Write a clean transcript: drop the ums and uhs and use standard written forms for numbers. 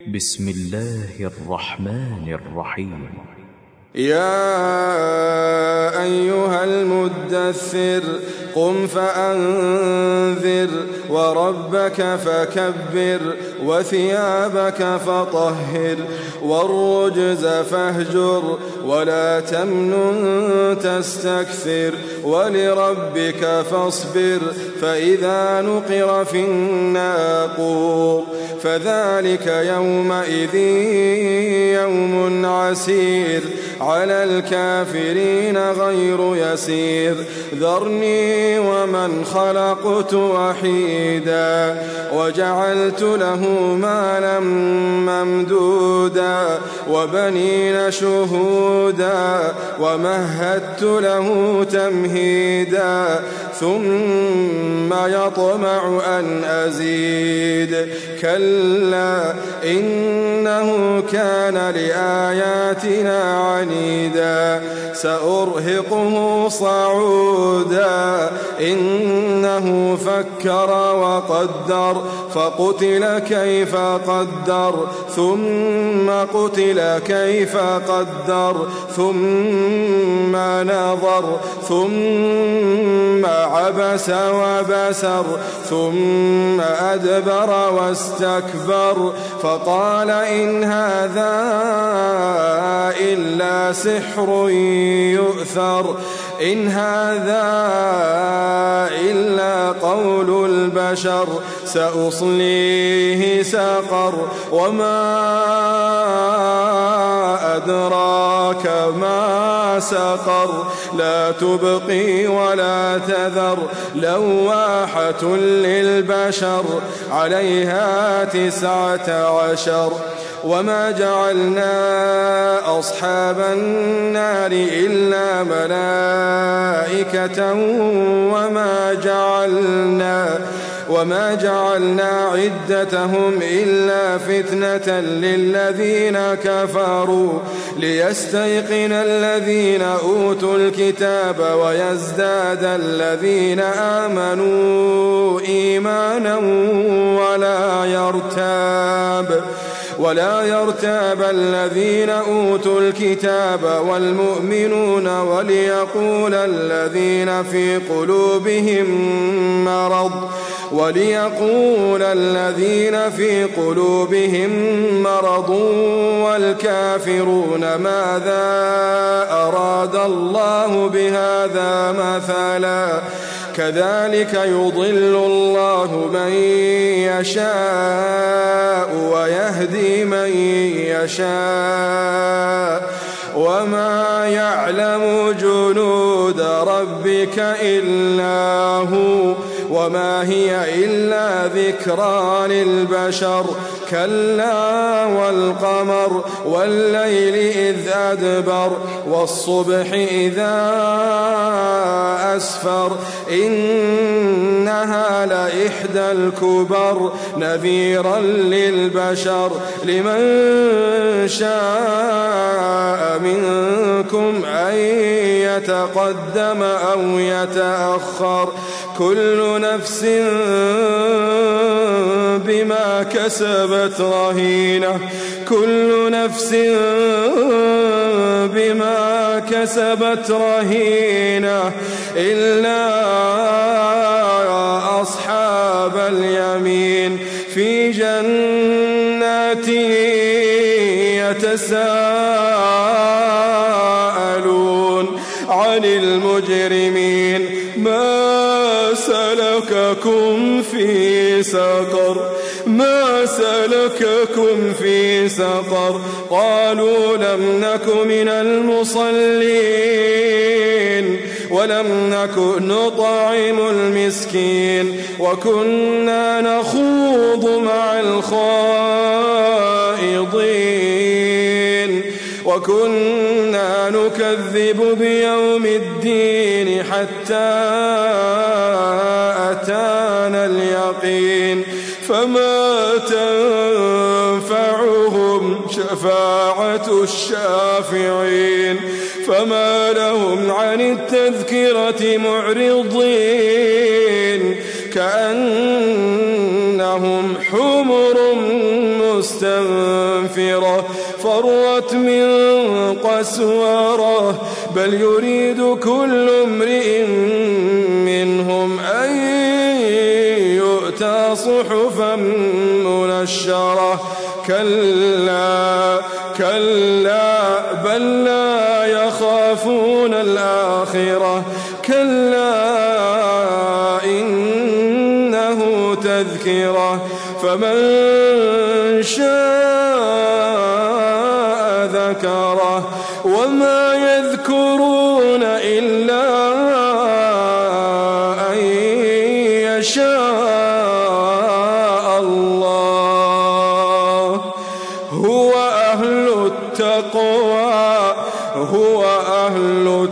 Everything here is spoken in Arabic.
بسم الله الرحمن الرحيم. يا أيها المدثر قم فأنذر وربك فكبر وثيابك فطهر والرجز فاهجر ولا تمنن تستكثر ولربك فاصبر فإذا نقر في الناقور فذلك يومئذ يوم عسير على الكافرين غير يسير ذرني ومن خلقت وحيدا وجعلت له مالا ممدودا وبنين شهودا ومهدت له تمهيدا ثم يطمع أن أزيد كلا إنه كان لآياتنا عنيدا سأرهقه صعودا إنه فكر وقدر فقتل كيف قدر ثم قتل كيف قدر ثم نظر ثم عبس وبسر ثم أدبر واستكبر فقال إن هذا إلا سحر يؤثر إن هذا إلا قول البشر سأصليه سقر وما أدراك ما سقر لا تبقي ولا تذر لواحة للبشر عليها 19 وما جعلنا أصحاب النار إلا ملائكة وما جعلنا عدتهم إلا فتنة للذين كفروا ليستيقن الذين أوتوا الكتاب ويزداد الذين آمنوا إيمانا ولا يرتاب الذين أوتوا الكتاب والمؤمنون وليقول الذين في قلوبهم مرض والكافرون ماذا أراد الله بهذا مثلا كذلك يضل الله من يشاء ويهدي من يشاء وما يعلم جنود ربك إلا هو وما هي إلا ذكرى للبشر كلا والقمر والليل إذ أدبر والصبح إذا أسفر إنها لإحدى الكبر نذيرا للبشر لمن شاء منكم أن يتقدم أو يتأخر كل نفس بما كسبت رهينة كل نفس بما كسبت رهينة إلا أصحاب اليمين في جنات يتساءلون عن المجرمين ما سلككم في سقر قالوا لم نك من المصلين ولم نك نطعم المسكين وكنا نخوض مع الخائضين وكنا نكذب بيوم الدين حتى أتانا اليقين فما تنفعهم شفاعة الشافعين فما لهم عن التذكرة معرضين كأنهم حمر مستنفرة منفرة فرت من قسورة بل يريد كل امرئ منهم أن يؤتى صحفا منشرة كلا بل لا يخافون الآخرة كلا إنه تذكرة فمن شاء ذكره وما يذكرون إلا أن يشاء الله هو أهل التقوى هو أهل